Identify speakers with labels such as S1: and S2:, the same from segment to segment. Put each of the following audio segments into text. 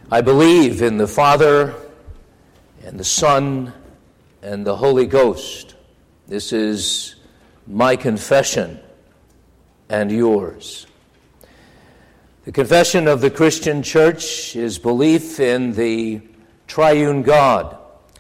S1: I believe in the Father, and the Son, and the Holy Ghost. This is my confession and yours. The confession of the Christian Church is belief in the triune God.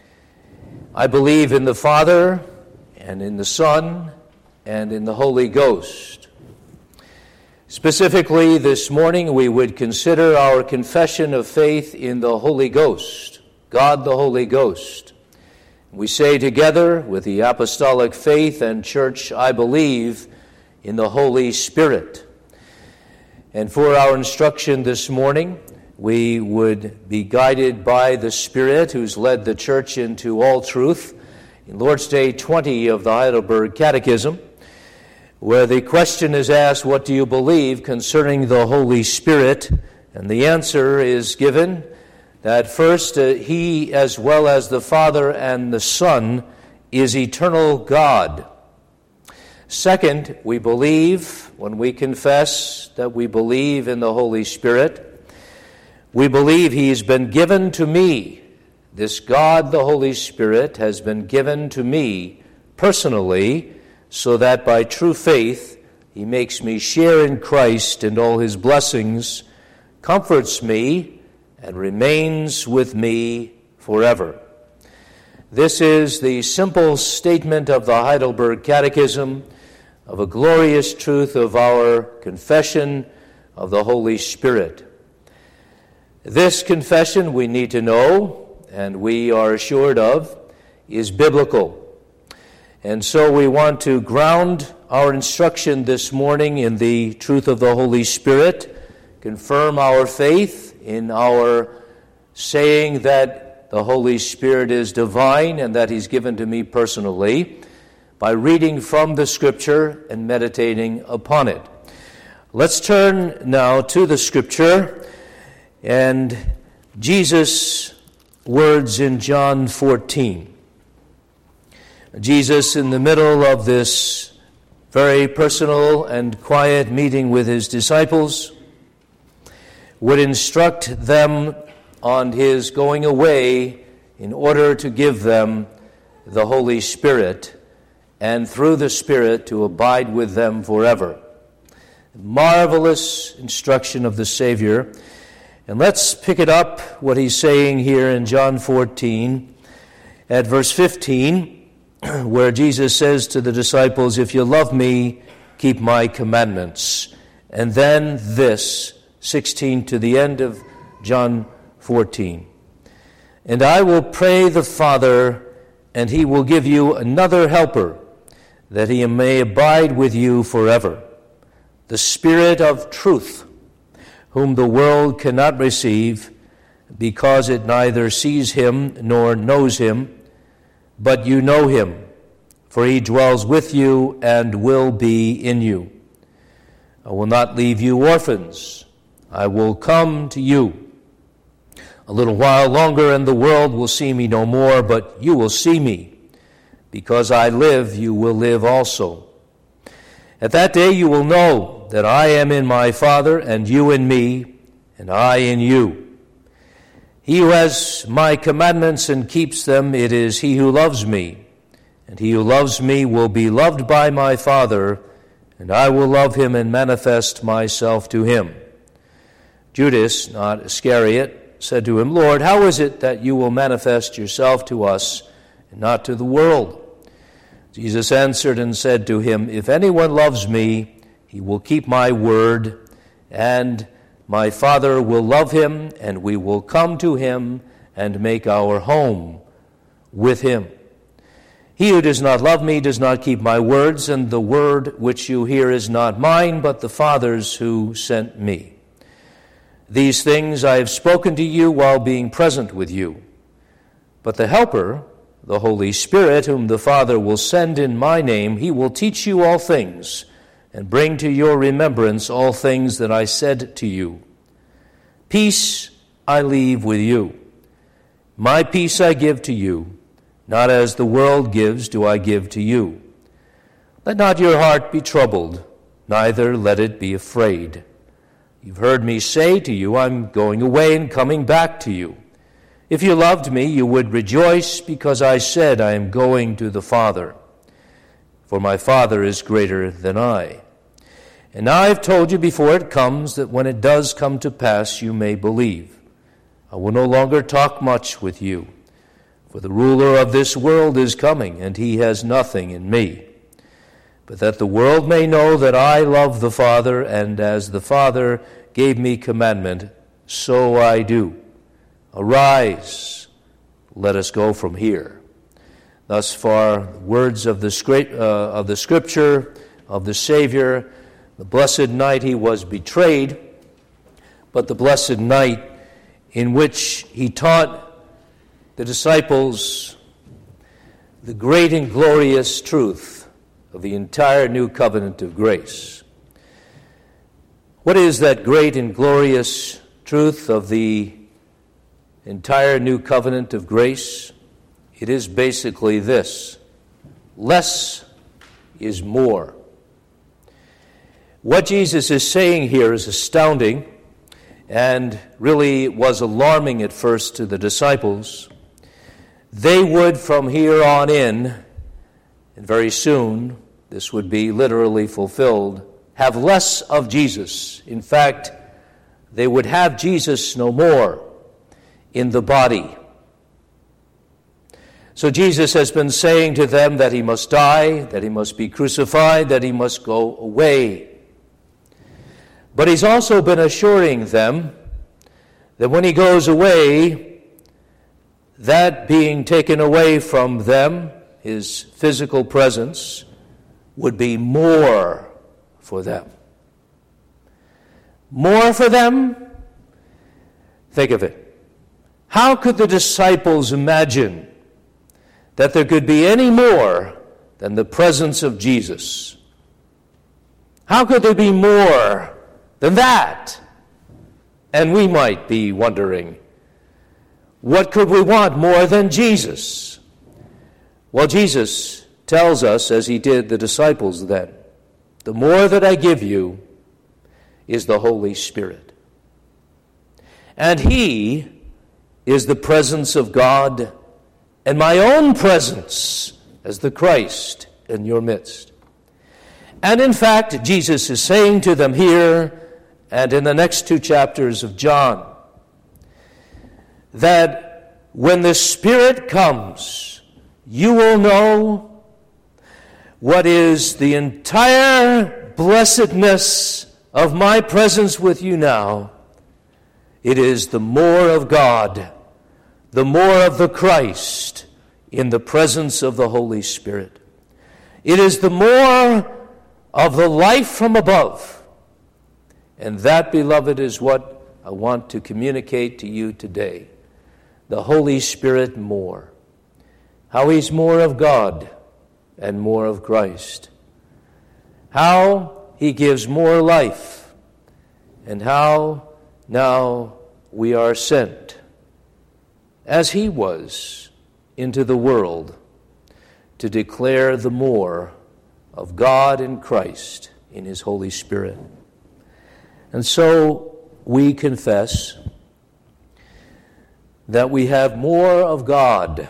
S1: I believe in the Father, and in the Son, and in the Holy Ghost. Specifically, this morning we would consider our confession of faith in the Holy Ghost, God the Holy Ghost. We say together with the apostolic faith and church, I believe in the Holy Spirit. And for our instruction this morning, we would be guided by the Spirit who's led the church into all truth in Lord's Day 20 of the Heidelberg Catechism, where the question is asked, what do you believe concerning the Holy Spirit? And the answer is given that first, He, as well as the Father and the Son, is eternal God. Second, we believe, when we confess that we believe in the Holy Spirit, we believe He's been given to me. This God, the Holy Spirit, has been given to me personally, so that by true faith He makes me share in Christ and all His blessings, comforts me, and remains with me forever. This is the simple statement of the Heidelberg Catechism of a glorious truth of our confession of the Holy Spirit. This confession, we need to know, and we are assured of, is biblical. And so we want to ground our instruction this morning in the truth of the Holy Spirit, confirm our faith in our saying that the Holy Spirit is divine and that He's given to me personally, by reading from the Scripture and meditating upon it. Let's turn now to the Scripture and Jesus' words in John 14. Jesus, in the middle of this very personal and quiet meeting with His disciples, would instruct them on His going away in order to give them the Holy Spirit, and through the Spirit to abide with them forever. Marvelous instruction of the Savior. And let's pick it up, what He's saying here in John 14, at verse 15, where Jesus says to the disciples, if you love me, keep my commandments. And then this, 16 to the end of John 14. And I will pray the Father, and He will give you another helper, that He may abide with you forever. The Spirit of truth, whom the world cannot receive, because it neither sees Him nor knows Him, but you know Him, for He dwells with you and will be in you. I will not leave you orphans. I will come to you. A little while longer, and the world will see me no more, but you will see me. Because I live, you will live also. At that day you will know that I am in my Father, and you in me, and I in you. He who has my commandments and keeps them, it is he who loves me. And he who loves me will be loved by my Father, and I will love him and manifest myself to him. Judas, not Iscariot, said to him, Lord, how is it that you will manifest yourself to us and not to the world? Jesus answered and said to him, if anyone loves me, he will keep my word, and my Father will love him, and we will come to him and make our home with him. He who does not love me does not keep my words, and the word which you hear is not mine, but the Father's who sent me. These things I have spoken to you while being present with you. But the Helper, the Holy Spirit, whom the Father will send in my name, He will teach you all things, and bring to your remembrance all things that I said to you. Peace I leave with you. My peace I give to you. Not as the world gives do I give to you. Let not your heart be troubled, neither let it be afraid. You've heard me say to you, I'm going away and coming back to you. If you loved me, you would rejoice because I said I am going to the Father. For my Father is greater than I. And now I've told you before it comes, that when it does come to pass, you may believe. I will no longer talk much with you, for the ruler of this world is coming, and he has nothing in me. But that the world may know that I love the Father, and as the Father gave me commandment, so I do. Arise, let us go from here. Thus far, words of the Scripture, of the Savior, the blessed night he was betrayed, but the blessed night in which he taught the disciples the great and glorious truth of the entire new covenant of grace. What is that great and glorious truth of the entire new covenant of grace? It is basically this: less is more. What Jesus is saying here is astounding and really was alarming at first to the disciples. They would from here on in, and very soon this would be literally fulfilled, have less of Jesus. In fact, they would have Jesus no more in the body. So Jesus has been saying to them that he must die, that he must be crucified, that he must go away. But he's also been assuring them that when he goes away, that being taken away from them, his physical presence, would be more for them. More for them? Think of it. How could the disciples imagine that there could be any more than the presence of Jesus? How could there be more than that? And we might be wondering, what could we want more than Jesus? Well, Jesus tells us, as he did the disciples then, the more that I give you is the Holy Spirit. And he is the presence of God and my own presence as the Christ in your midst. And in fact, Jesus is saying to them here and in the next 2 chapters of John that when the Spirit comes, you will know what is the entire blessedness of my presence with you now. It is the more of God, the more of the Christ in the presence of the Holy Spirit. It is the more of the life from above. And that, beloved, is what I want to communicate to you today. The Holy Spirit more. How he's more of God and more of Christ. How he gives more life, and how now we are sent, as he was, into the world to declare the more of God and Christ in his Holy Spirit. And so we confess that we have more of God.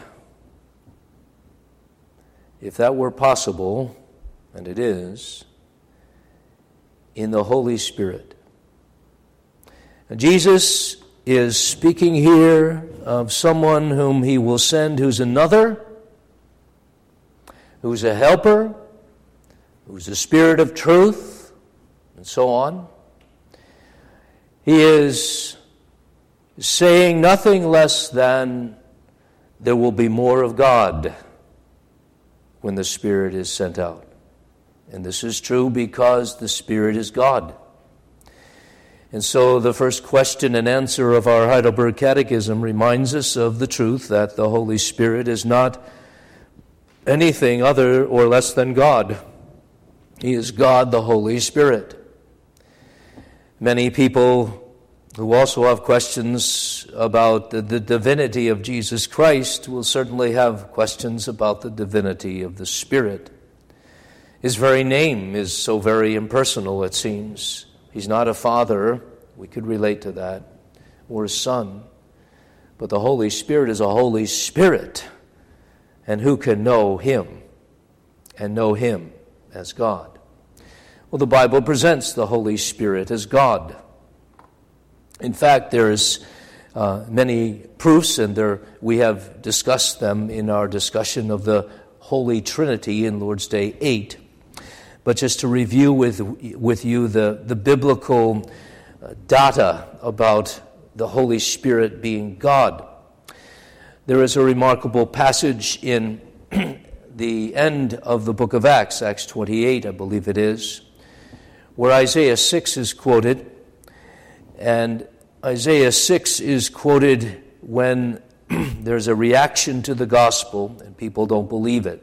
S1: If that were possible, and it is, in the Holy Spirit. And Jesus is speaking here of someone whom he will send who's another, who's a helper, who's a spirit of truth, and so on. He is saying nothing less than there will be more of God when the Spirit is sent out. And this is true because the Spirit is God. And so the first question and answer of our Heidelberg Catechism reminds us of the truth that the Holy Spirit is not anything other or less than God. He is God, the Holy Spirit. Many people who also have questions about the divinity of Jesus Christ will certainly have questions about the divinity of the Spirit. His very name is so very impersonal, it seems. He's not a father We could relate to that. Or a son. But the Holy Spirit is a Holy Spirit. And who can know him and know him as God? Well, the Bible presents the Holy Spirit as God. In fact, there's many proofs, and we have discussed them in our discussion of the Holy Trinity in Lord's Day 8. But just to review with you the biblical data about the Holy Spirit being God. There is a remarkable passage in the end of the book of Acts, Acts 28, I believe it is, where Isaiah 6 is quoted. And Isaiah 6 is quoted when there's a reaction to the gospel and people don't believe it.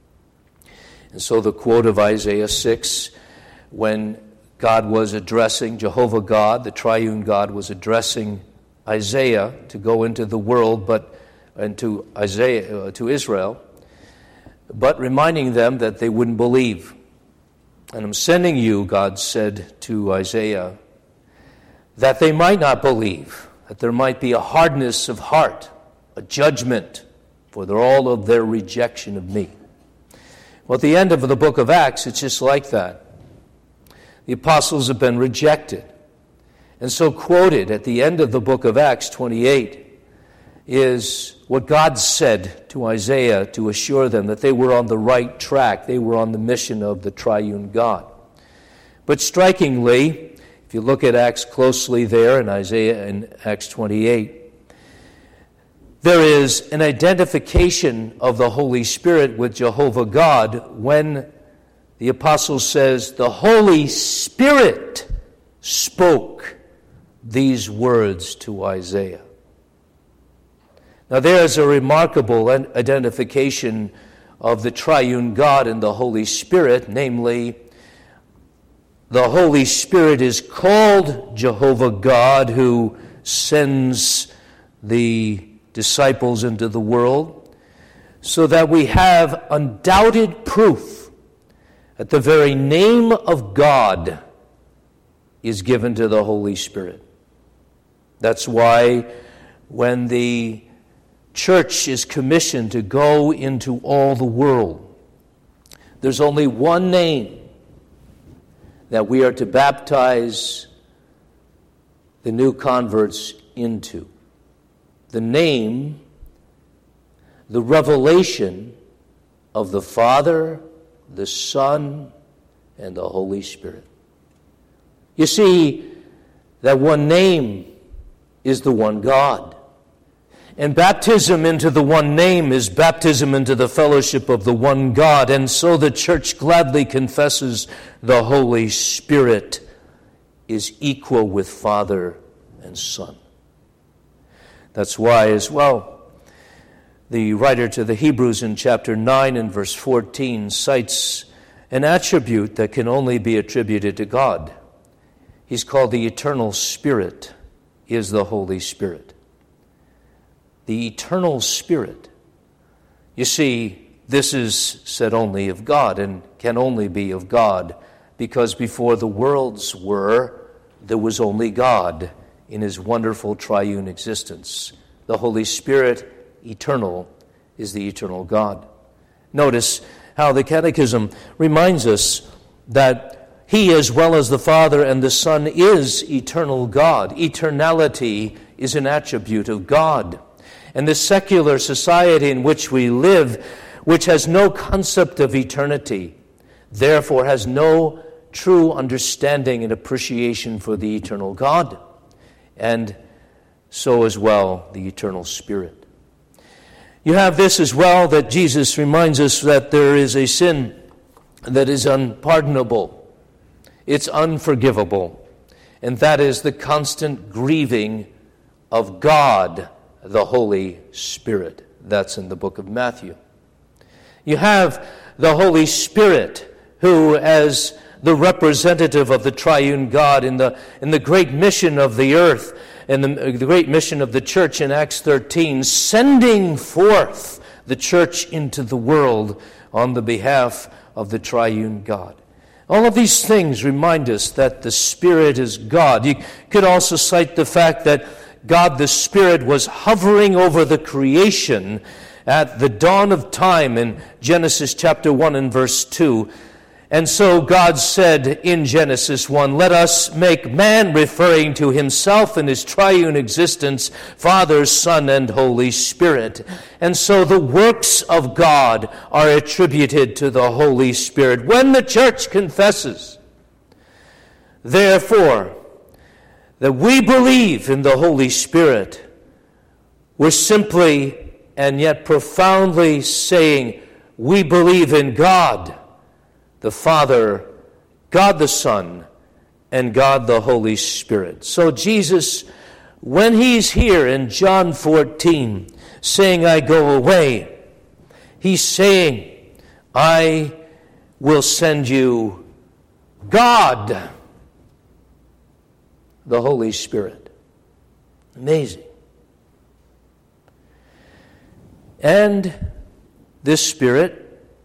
S1: And so the quote of Isaiah 6, when God was addressing, Jehovah God, the triune God, was addressing Isaiah to go into the world, and to Israel, but reminding them that they wouldn't believe. And I'm sending you, God said to Isaiah, that they might not believe, that there might be a hardness of heart, a judgment for all of their rejection of me. Well, at the end of the book of Acts, it's just like that. The apostles have been rejected. And so quoted at the end of the book of Acts 28 is what God said to Isaiah to assure them that they were on the right track. They were on the mission of the triune God. But strikingly, if you look at Acts closely there in Isaiah in Acts 28, there is an identification of the Holy Spirit with Jehovah God when the apostle says, the Holy Spirit spoke these words to Isaiah. Now there's a remarkable identification of the triune God and the Holy Spirit, namely, the Holy Spirit is called Jehovah God, who sends the disciples into the world, so that we have undoubted proof that the very name of God is given to the Holy Spirit. That's why when the church is commissioned to go into all the world, there's only one name that we are to baptize the new converts into. The name, the revelation of the Father, the Son, and the Holy Spirit. You see, that one name is the one God. And baptism into the one name is baptism into the fellowship of the one God. And so the church gladly confesses the Holy Spirit is equal with Father and Son. That's why, as well, the writer to the Hebrews in chapter 9 and verse 14 cites an attribute that can only be attributed to God. He's called the eternal Spirit is the Holy Spirit. The eternal Spirit. You see, this is said only of God and can only be of God because before the worlds were, there was only God in his wonderful triune existence. The Holy Spirit, eternal, is the eternal God. Notice how the Catechism reminds us that he, as well as the Father and the Son, is eternal God. Eternality is an attribute of God. And the secular society in which we live, which has no concept of eternity, therefore has no true understanding and appreciation for the eternal God, and so as well the eternal Spirit. You have this as well, that Jesus reminds us that there is a sin that is unpardonable. It's unforgivable. And that is the constant grieving of God, the Holy Spirit. That's in the book of Matthew. You have the Holy Spirit, who, as the representative of the triune God in the great mission of the earth, and the great mission of the church in Acts 13, sending forth the church into the world on the behalf of the triune God. All of these things remind us that the Spirit is God. You could also cite the fact that God the Spirit was hovering over the creation at the dawn of time in Genesis chapter 1 and verse 2. And so God said in Genesis 1, "Let us make man," referring to himself and his triune existence, Father, Son, and Holy Spirit. And so the works of God are attributed to the Holy Spirit. When the church confesses, therefore, that we believe in the Holy Spirit, we're simply and yet profoundly saying we believe in God the Father, God the Son, and God the Holy Spirit. So Jesus, when he's here in John 14, saying, "I go away," he's saying, "I will send you God, the Holy Spirit." Amazing. And this Spirit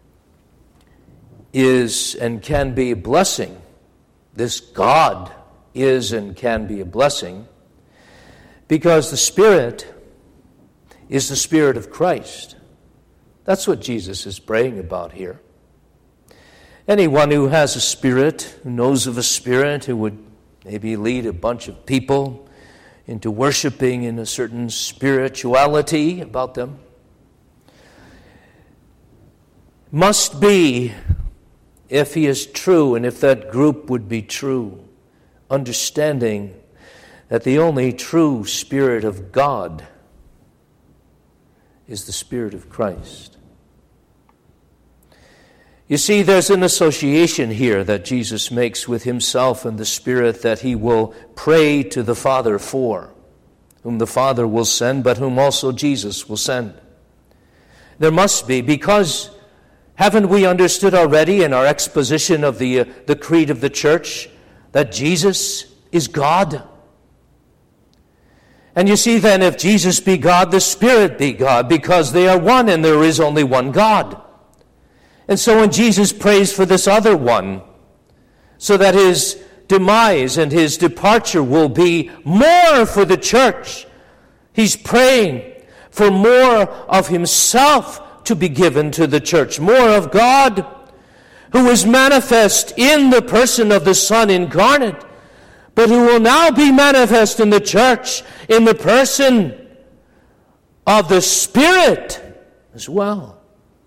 S1: is and can be a blessing. This God is and can be a blessing because the Spirit is the Spirit of Christ. That's what Jesus is praying about here. Anyone who has a spirit, who knows of a spirit, who would maybe lead a bunch of people into worshiping in a certain spirituality about them, must be, if he is true and if that group would be true, understanding that the only true Spirit of God is the Spirit of Christ. You see, there's an association here that Jesus makes with himself and the Spirit that he will pray to the Father for, whom the Father will send, but whom also Jesus will send. There must be, because haven't we understood already in our exposition of the creed of the church that Jesus is God? And you see then, if Jesus be God, the Spirit be God, because they are one and there is only one God. And so when Jesus prays for this other one, so that his demise and his departure will be more for the church, he's praying for more of himself to be given to the church, more of God, who is manifest in the person of the Son incarnate, but who will now be manifest in the church in the person of the Spirit as well.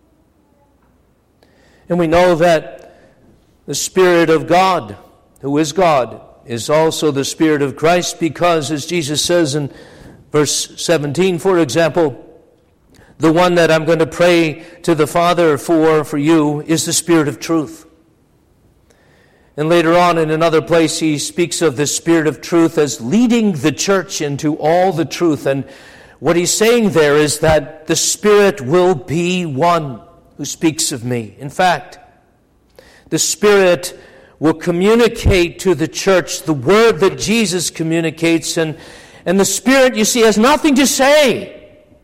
S1: And we know that the Spirit of God, who is God, is also the Spirit of Christ, because, as Jesus says in verse 17, for example, the one that I'm going to pray to the Father for you is the Spirit of truth. And later on in another place he speaks of the Spirit of truth as leading the church into all the truth. And what he's saying there is that the Spirit will be one who speaks of me. In fact, the Spirit will communicate to the church the word that Jesus communicates. And the Spirit, you see, has nothing to say.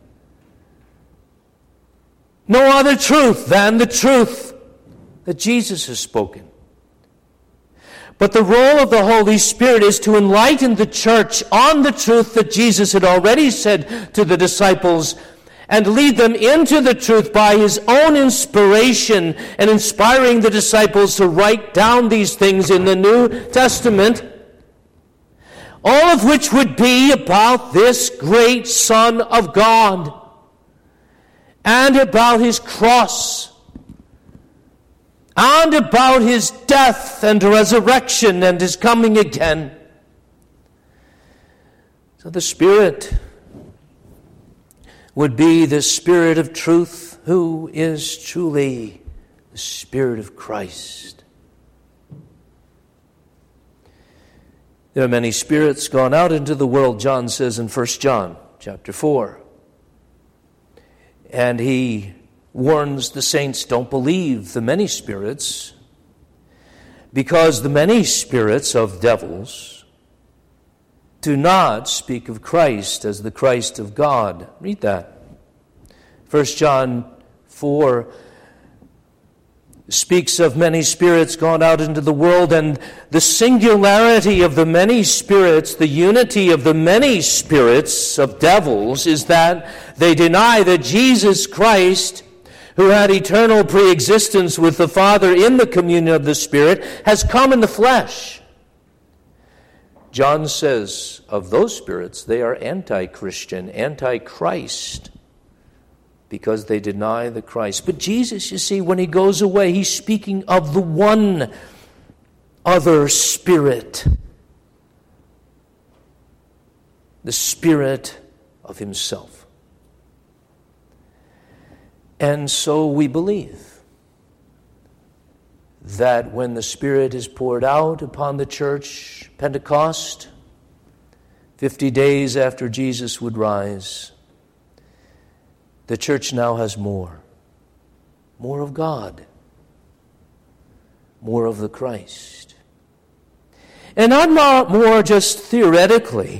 S1: No other truth than the truth that Jesus has spoken. But the role of the Holy Spirit is to enlighten the church on the truth that Jesus had already said to the disciples, and lead them into the truth by his own inspiration, and inspiring the disciples to write down these things in the New Testament, all of which would be about this great Son of God, and about his cross, and about his death and resurrection and his coming again. So the Spirit would be the Spirit of truth, who is truly the Spirit of Christ. There are many spirits gone out into the world, John says in 1 John chapter 4. And he warns the saints, don't believe the many spirits, because the many spirits of devils do not speak of Christ as the Christ of God. Read that. 1 John 4, speaks of many spirits gone out into the world, and the singularity of the many spirits, the unity of the many spirits of devils, is that they deny that Jesus Christ, who had eternal preexistence with the Father in the communion of the Spirit, has come in the flesh. John says of those spirits, they are anti-Christian, anti-Christ, because they deny the Christ. But Jesus, you see, when he goes away, he's speaking of the one other Spirit, the Spirit of himself. And so we believe that when the Spirit is poured out upon the church, Pentecost, 50 days after Jesus would rise, the church now has more of God, more of the Christ. And not more just theoretically.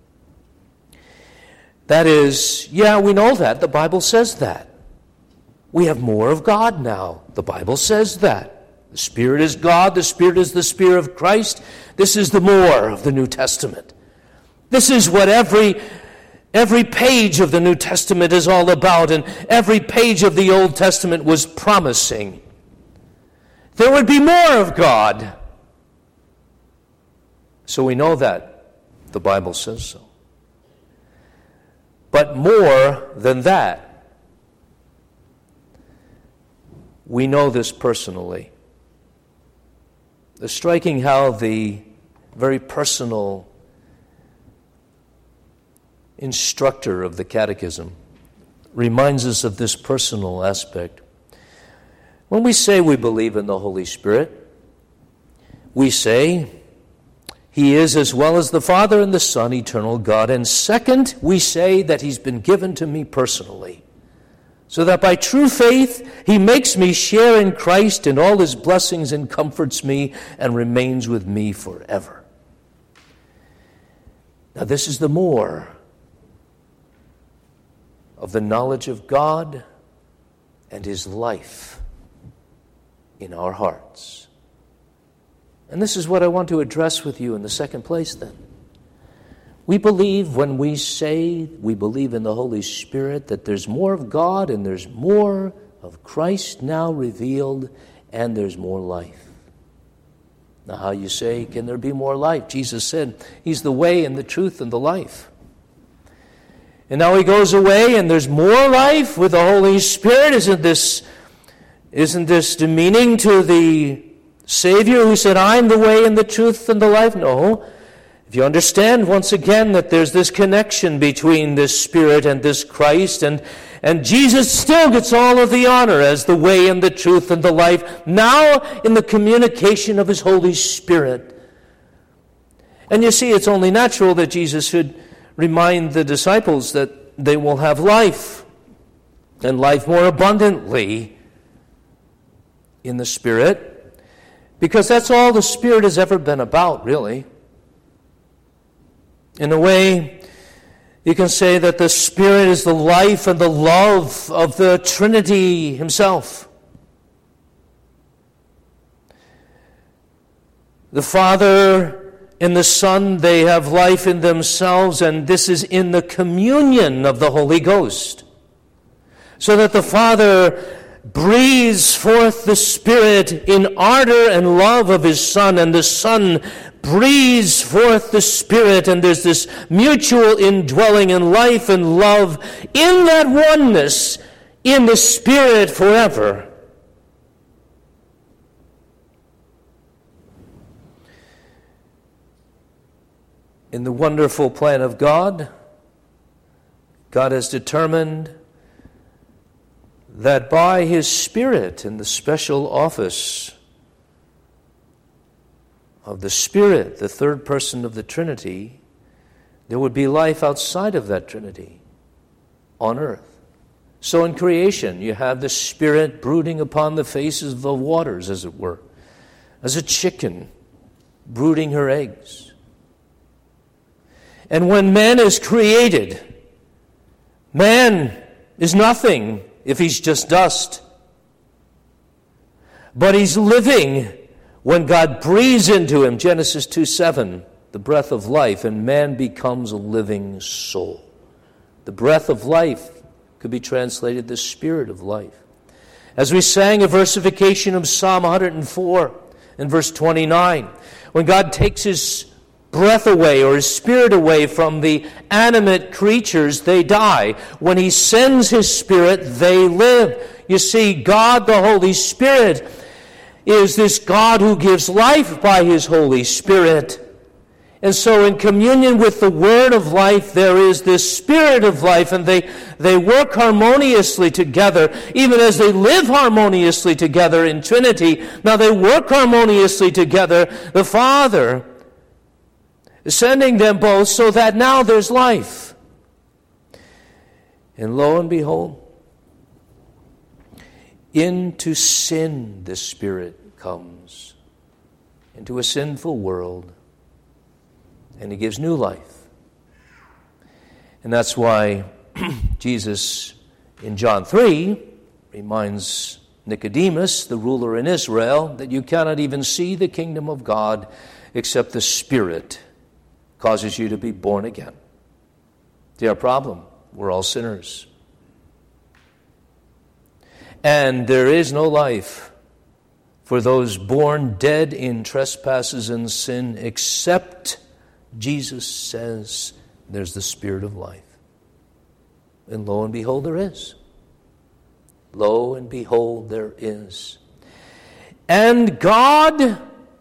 S1: That is, yeah, we know that. The Bible says that. We have more of God now. The Bible says that. The Spirit is God. The Spirit is the Spirit of Christ. This is the more of the New Testament. This is what every page of the New Testament is all about, and every page of the Old Testament was promising. There would be more of God. So we know that. The Bible says so. But more than that, we know this personally. It's striking how the very personal instructor of the Catechism reminds us of this personal aspect. When we say we believe in the Holy Spirit, we say he is, as well as the Father and the Son, eternal God. And second, we say that he's been given to me personally, so that by true faith he makes me share in Christ and all his blessings and comforts me and remains with me forever. Now this is the more of the knowledge of God and his life in our hearts. And this is what I want to address with you in the second place then. We believe when we say we believe in the Holy Spirit that there's more of God and there's more of Christ now revealed and there's more life. Now how you say, can there be more life? Jesus said he's the way and the truth and the life. And now he goes away and there's more life with the Holy Spirit. Isn't this demeaning to the Savior who said, I'm the way and the truth and the life? No. If you understand once again that there's this connection between this Spirit and this Christ, and Jesus still gets all of the honor as the way and the truth and the life, now in the communication of his Holy Spirit. And you see, it's only natural that Jesus should remind the disciples that they will have life, and life more abundantly in the Spirit, because that's all the Spirit has ever been about, really. In a way, you can say that the Spirit is the life and the love of the Trinity himself. The Father and the Son, they have life in themselves, and this is in the communion of the Holy Ghost. So that the Father breathes forth the Spirit in ardor and love of his Son, and the Son breathes forth the Spirit, and there's this mutual indwelling in life and love in that oneness in the Spirit forever. In the wonderful plan of God, God has determined that by his Spirit in the special office of the Spirit, the third person of the Trinity, there would be life outside of that Trinity on earth. So in creation, you have the Spirit brooding upon the faces of the waters, as it were, as a chicken brooding her eggs. And when man is created, man is nothing if he's just dust. But he's living when God breathes into him, Genesis 2:7, the breath of life, and man becomes a living soul. The breath of life could be translated the spirit of life. As we sang a versification of Psalm 104 in verse 29, when God takes his breath away or his spirit away from the animate creatures, they die. When he sends his spirit, they live. You see, God, the Holy Spirit, is this God who gives life by his Holy Spirit. And so in communion with the Word of life, there is this Spirit of life, and they work harmoniously together, even as they live harmoniously together in Trinity. Now they work harmoniously together, the Father sending them both, so that now there's life. And lo and behold, into sin the Spirit comes, into a sinful world, and he gives new life. And that's why Jesus in John 3 reminds Nicodemus, the ruler in Israel, that you cannot even see the kingdom of God except the Spirit causes you to be born again. See our problem? We're all sinners. And there is no life for those born dead in trespasses and sin, except Jesus says there's the Spirit of life. And lo and behold, there is. Lo and behold, there is. And God,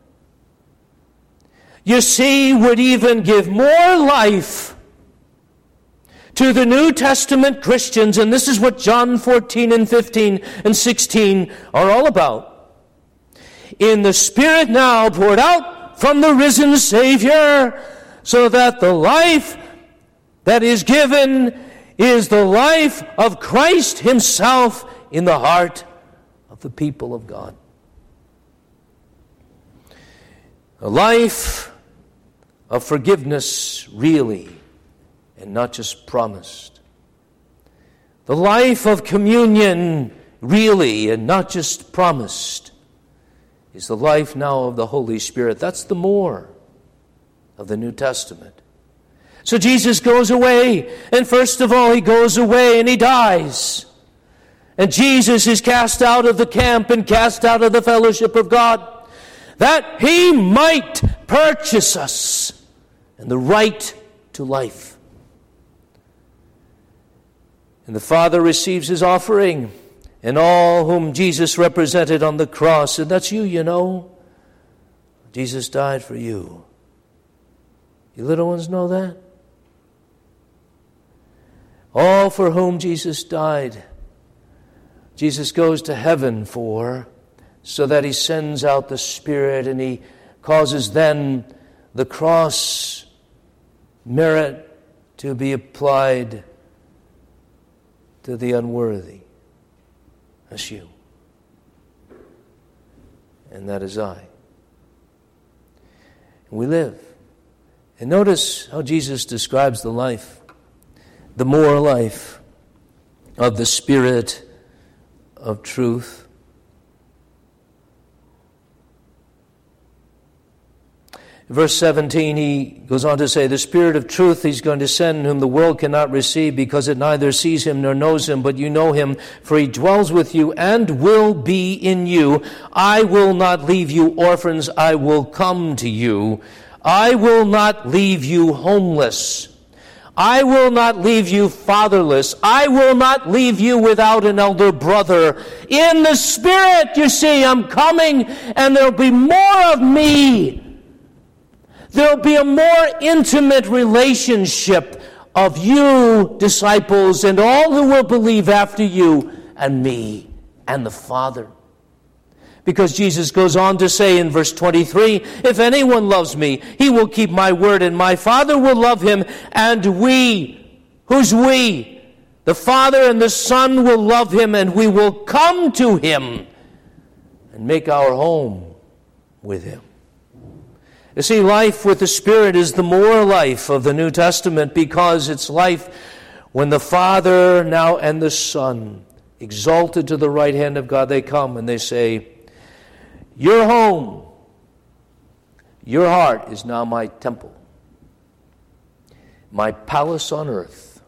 S1: you see, would even give more life to the New Testament Christians, and this is what John 14 and 15 and 16 are all about. In the Spirit now poured out from the risen Savior, so that the life that is given is the life of Christ himself in the heart of the people of God. A life of forgiveness, really, and not just promised. The life of communion, really, and not just promised, is the life now of the Holy Spirit. That's the more of the New Testament. So Jesus goes away, and first of all, he goes away and he dies. And Jesus is cast out of the camp and cast out of the fellowship of God, that he might purchase us and the right to life. And the Father receives his offering, and all whom Jesus represented on the cross, and that's you, you know. Jesus died for you. You little ones know that? All for whom Jesus died, Jesus goes to heaven for, so that he sends out the Spirit, and he causes then the cross merit to be applied to the unworthy. That's you. And that is I. And we live. And notice how Jesus describes the life, the more life of the Spirit of truth. Verse 17, he goes on to say, the Spirit of truth he's going to send, whom the world cannot receive, because it neither sees him nor knows him, but you know him, for he dwells with you and will be in you. I will not leave you orphans, I will come to you. I will not leave you homeless. I will not leave you fatherless. I will not leave you without an elder brother. In the Spirit, you see, I'm coming, and there'll be more of me. There'll be a more intimate relationship of you, disciples, and all who will believe after you, and me, and the Father. Because Jesus goes on to say in verse 23, if anyone loves me, he will keep my word, and my Father will love him, and we, who's we? The Father and the Son will love him, and we will come to him and make our home with him. You see, life with the Spirit is the more life of the New Testament, because it's life when the Father now and the Son, exalted to the right hand of God, they come and they say, Your home, your heart is now my temple, my palace on earth.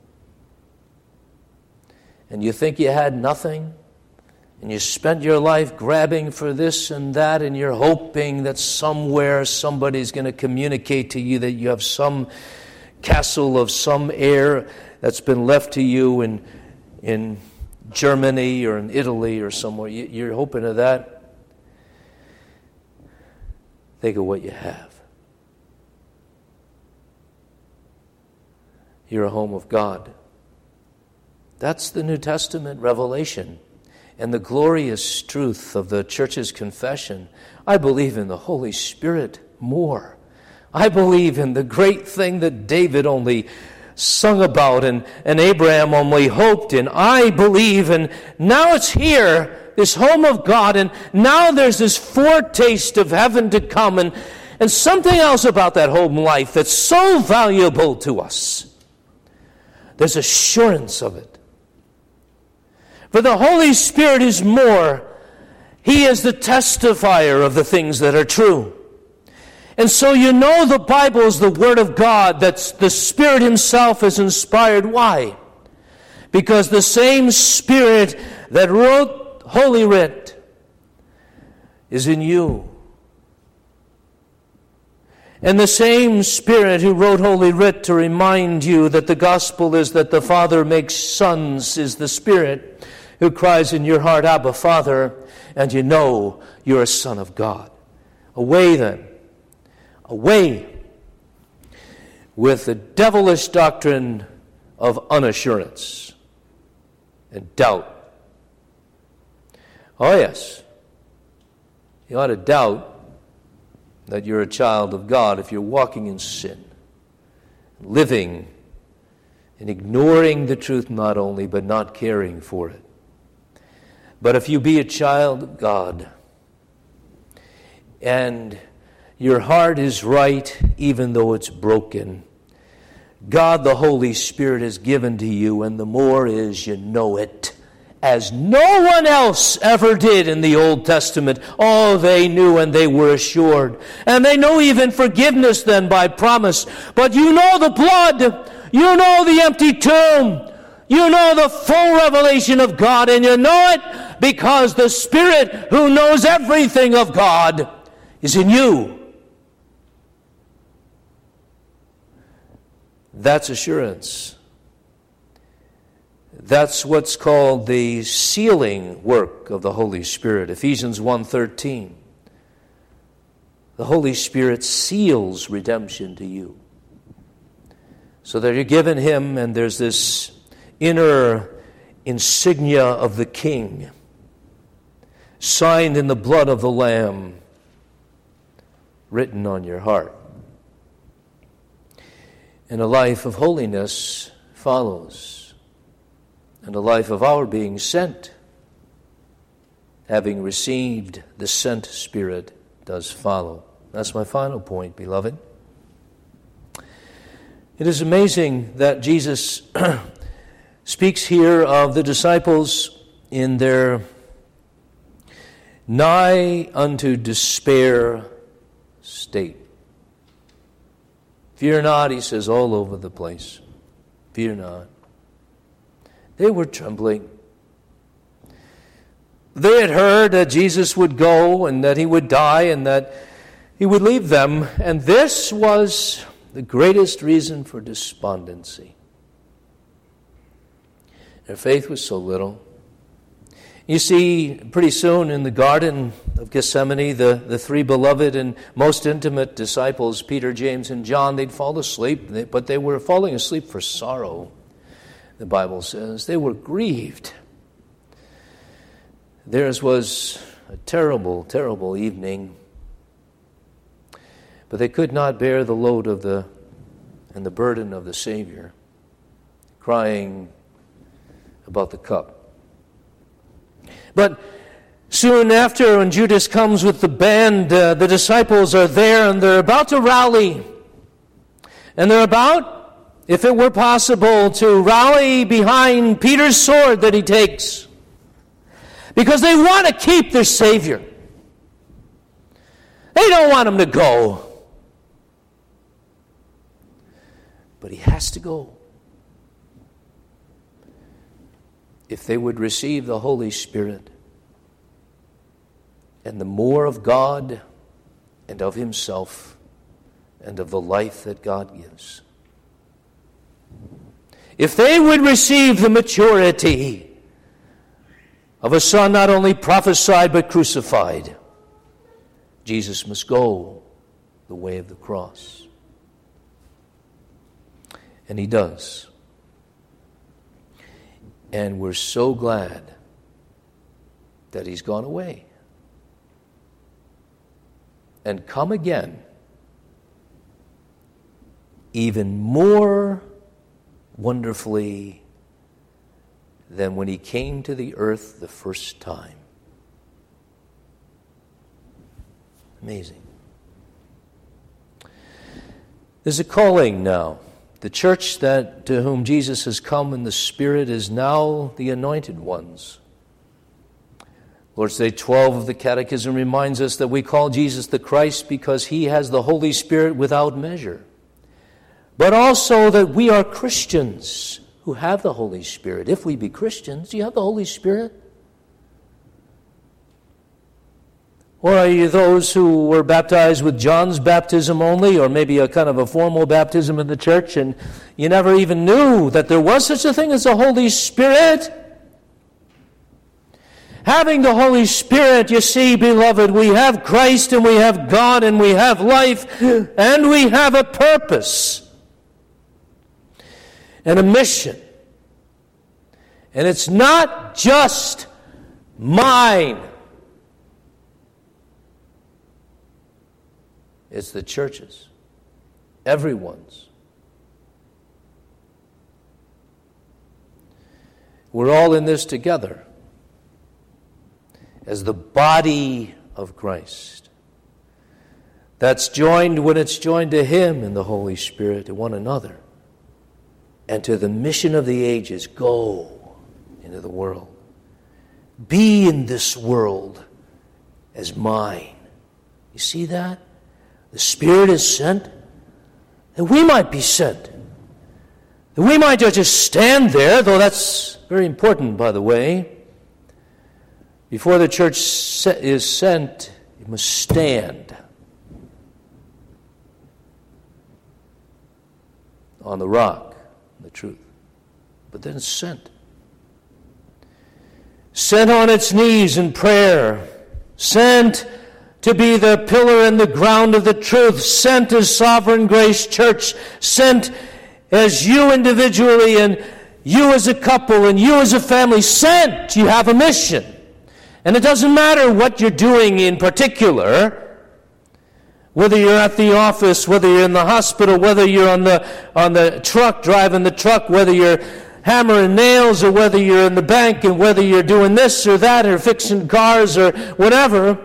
S1: And you think you had nothing, and you spent your life grabbing for this and that, and you're hoping that somewhere somebody's going to communicate to you that you have some castle of some heir that's been left to you in Germany or in Italy or somewhere. You're hoping of that. Think of what you have. You're a home of God. That's the New Testament revelation and the glorious truth of the church's confession. I believe in the Holy Spirit more. I believe in the great thing that David only sung about and Abraham only hoped in. I believe, and now it's here, this home of God, and now there's this foretaste of heaven to come, and something else about that home life that's so valuable to us. There's assurance of it. For the Holy Spirit is more. He is the testifier of the things that are true. And so you know the Bible is the Word of God, that the Spirit Himself is inspired. Why? Because the same Spirit that wrote Holy Writ is in you. And the same Spirit who wrote Holy Writ to remind you that the gospel is that the Father makes sons is the Spirit who cries in your heart, Abba, Father, and you know you're a son of God. Away then. Away with the devilish doctrine of unassurance and doubt. Oh yes, you ought to doubt that you're a child of God if you're walking in sin, living and ignoring the truth not only, but not caring for it. But if you be a child of God and your heart is right even though it's broken, God the Holy Spirit is given to you, and the more is you know it, as no one else ever did in the Old Testament. Oh, they knew and they were assured. And they know even forgiveness then by promise. But you know the blood, you know the empty tomb, you know the full revelation of God, and you know it because the Spirit who knows everything of God is in you. That's assurance. That's what's called the sealing work of the Holy Spirit. Ephesians 1:13. The Holy Spirit seals redemption to you. So that you're given Him, and there's this inner insignia of the King, signed in the blood of the Lamb, written on your heart. And a life of holiness follows. And a life of our being sent, having received the sent Spirit, does follow. That's my final point, beloved. It is amazing that Jesus speaks here of the disciples in their nigh unto despair state. Fear not, he says all over the place. Fear not. They were trembling. They had heard that Jesus would go and that He would die and that He would leave them. And this was the greatest reason for despondency. Their faith was so little. You see, pretty soon in the Garden of Gethsemane, the three beloved and most intimate disciples, Peter, James, and John, they'd fall asleep, but they were falling asleep for sorrow, the Bible says. They were grieved. Theirs was a terrible, terrible evening, but they could not bear the load of the burden of the Savior, crying about the cup. But soon after, when Judas comes with the band, the disciples are there and they're about to rally. And they're about, if it were possible, to rally behind Peter's sword that he takes. Because they want to keep their Savior. They don't want him to go. But he has to go. If they would receive the Holy Spirit and the more of God and of himself and of the life that God gives. If they would receive the maturity of a Son not only prophesied but crucified, Jesus must go the way of the cross. And he does. And we're so glad that he's gone away and come again, even more wonderfully than when he came to the earth the first time. Amazing. There's a calling now. The church that to whom Jesus has come in the Spirit is now the anointed ones. Lord's Day 12 of the Catechism reminds us that we call Jesus the Christ because he has the Holy Spirit without measure. But also that we are Christians who have the Holy Spirit. If we be Christians, do you have the Holy Spirit? Or are you those who were baptized with John's baptism only, or maybe a kind of a formal baptism in the church, and you never even knew that there was such a thing as the Holy Spirit? Having the Holy Spirit, you see, beloved, we have Christ and we have God and we have life and we have a purpose and a mission. And it's not just mine. It's the church's, everyone's. We're all in this together as the body of Christ. That's joined when it's joined to him and the Holy Spirit, to one another, and to the mission of the ages. Go into the world. Be in this world as mine. You see that? The Spirit is sent, that we might be sent. That we might just stand there, though that's very important, by the way. Before the church is sent, it must stand on the rock, the truth. But then it's sent. Sent on its knees in prayer. Sent to be the pillar and the ground of the truth, sent as Sovereign Grace Church, sent as you individually and you as a couple and you as a family, sent. You have a mission. And it doesn't matter what you're doing in particular, whether you're at the office, whether you're in the hospital, whether you're on the truck, driving the truck, whether you're hammering nails or whether you're in the bank and whether you're doing this or that or fixing cars or whatever.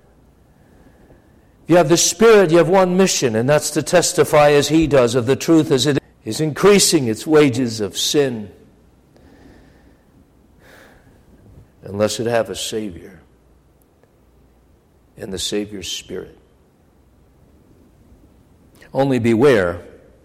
S1: You have the Spirit, you have one mission, and that's to testify as he does of the truth as it is increasing its wages of sin. Unless it have a Savior and the Savior's Spirit. Only beware,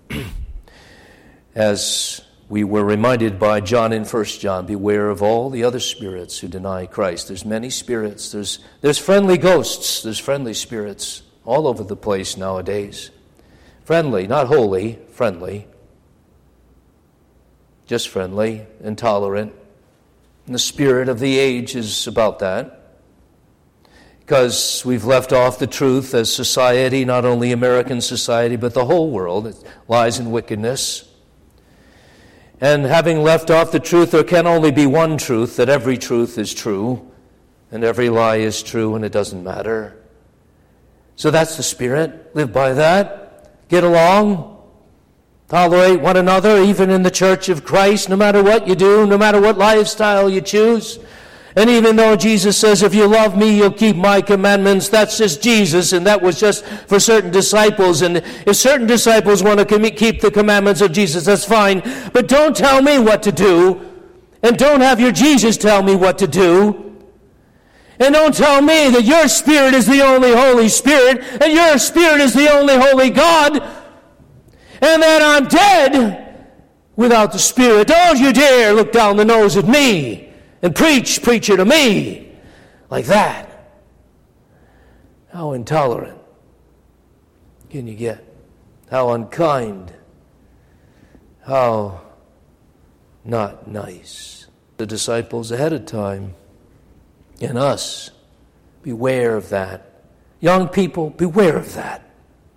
S1: as we were reminded by John in 1 John, beware of all the other spirits who deny Christ. There's many spirits. There's friendly ghosts. There's friendly spirits all over the place nowadays. Friendly, not holy, friendly. Just friendly, intolerant. And the spirit of the age is about that. Because we've left off the truth as society, not only American society, but the whole world. It lies in wickedness. And having left off the truth, there can only be one truth, that every truth is true, and every lie is true, and it doesn't matter. So that's the Spirit. Live by that. Get along. Tolerate one another, even in the church of Christ, no matter what you do, no matter what lifestyle you choose. And even though Jesus says, if you love me, you'll keep my commandments, that's just Jesus, and that was just for certain disciples. And if certain disciples want to keep the commandments of Jesus, that's fine. But don't tell me what to do, and don't have your Jesus tell me what to do. And don't tell me that your Spirit is the only Holy Spirit and your Spirit is the only Holy God and that I'm dead without the Spirit. Don't you dare look down the nose at me and preach it to me like that. How intolerant can you get? How unkind. How not nice. The disciples ahead of time. And us, beware of that. Young people, beware of that.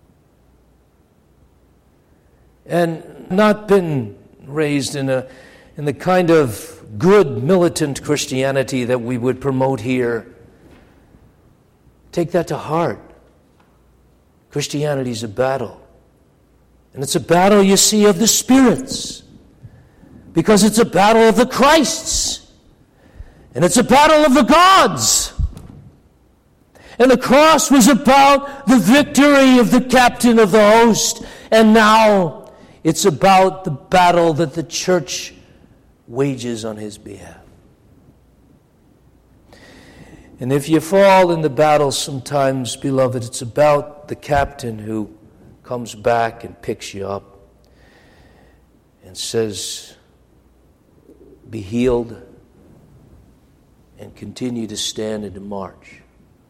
S1: And not been raised in the kind of good militant Christianity that we would promote here. Take that to heart. Christianity is a battle. And it's a battle, you see, of the spirits. Because it's a battle of the Christs. And it's a battle of the gods. And the cross was about the victory of the captain of the host. And now it's about the battle that the church wages on his behalf. And if you fall in the battle sometimes, beloved, it's about the captain who comes back and picks you up and says, be healed and continue to stand and to march.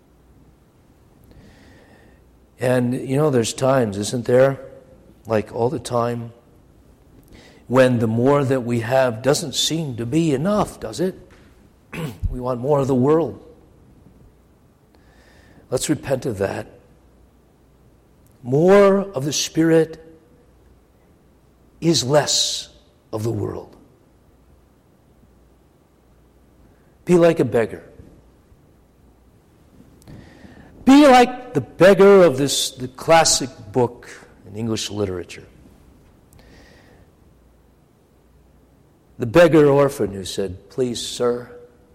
S1: And, there's times, isn't there, like all the time, when the more that we have doesn't seem to be enough, does it? We want more of the world. Let's repent of that. More of the Spirit is less of the world. Be like a beggar. Be like the beggar of the classic book in English literature. The beggar orphan who said, please, sir,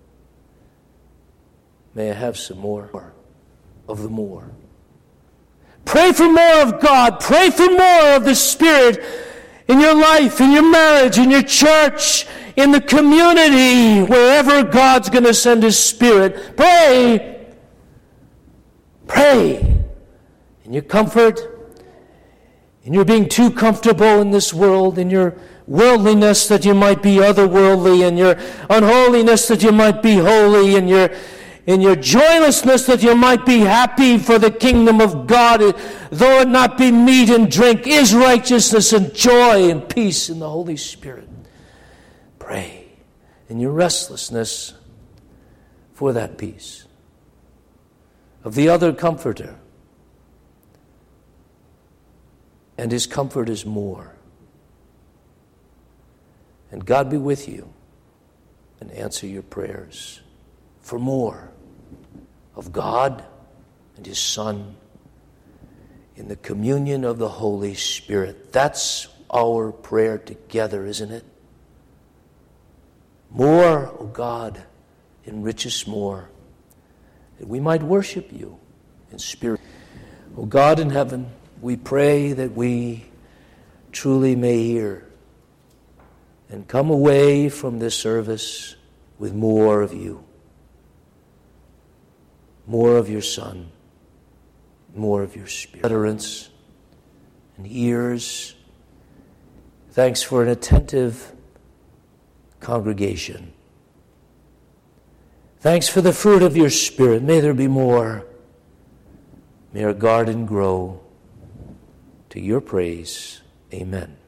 S1: may I have some more of the more. Pray for more of God. Pray for more of the Spirit in your life, in your marriage, in your church, in the community, wherever God's going to send His Spirit. Pray. Pray. In your comfort, in your being too comfortable in this world, in your worldliness that you might be otherworldly, in your unholiness that you might be holy, in your joylessness that you might be happy, for the kingdom of God, though it not be meat and drink, is righteousness and joy and peace in the Holy Spirit. Pray in your restlessness for that peace of the other Comforter. And His comfort is more. And God be with you and answer your prayers for more of God and His Son in the communion of the Holy Spirit. That's our prayer together, isn't it? More, O God, enrich us more, that we might worship you in spirit. O God in heaven, we pray that we truly may hear and come away from this service with more of you, more of your Son, more of your Spirit. Utterance and ears. Thanks for an attentive congregation. Thanks for the fruit of your Spirit. May there be more. May our garden grow to your praise. Amen.